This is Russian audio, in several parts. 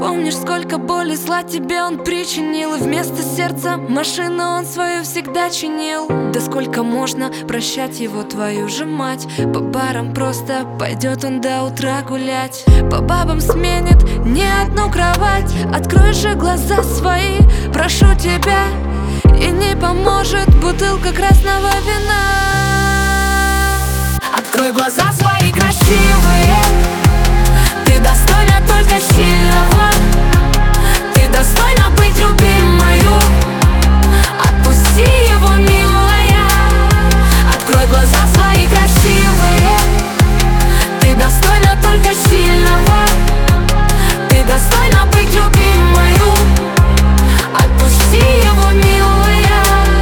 Помнишь, сколько боли, зла тебе он причинил, и вместо сердца машину он свою всегда чинил. Да сколько можно прощать его, твою же мать? По барам просто пойдет он до утра гулять, по бабам сменит не одну кровать. Открой же глаза свои, прошу тебя, и не поможет бутылка красного вина. Открой глаза свои красивые, ты достойна только сильного, ты достойна быть любимою. Отпусти его, милая. Открой глаза свои красивые, ты достойна только сильного, ты достойна быть любимою. Отпусти его, милая.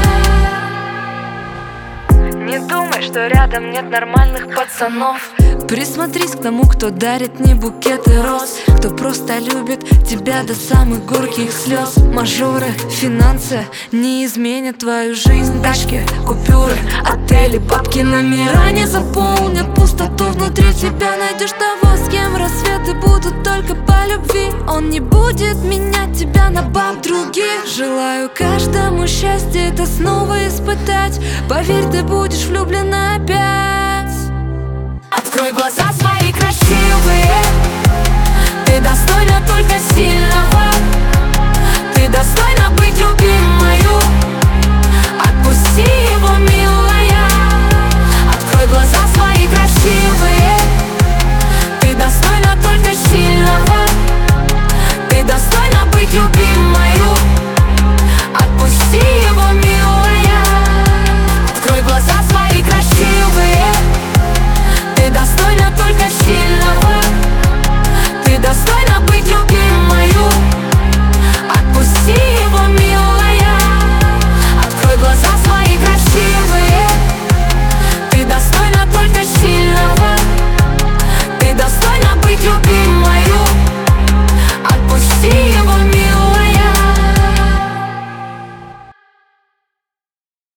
Не думай, что рядом нет нормальных пацанов. Присмотрись к тому, кто дарит не букеты роз, кто просто любит тебя до самых горьких слез. Мажоры, финансы не изменят твою жизнь. Тачки, купюры, отели, бабки, номера не заполнят пустоту внутри тебя. Найдешь того, с кем рассветы будут только по любви. Он не будет менять тебя на баб других. Желаю каждому счастья это снова испытать. Поверь, ты будешь влюблена опять. Открой глаза свои красивые,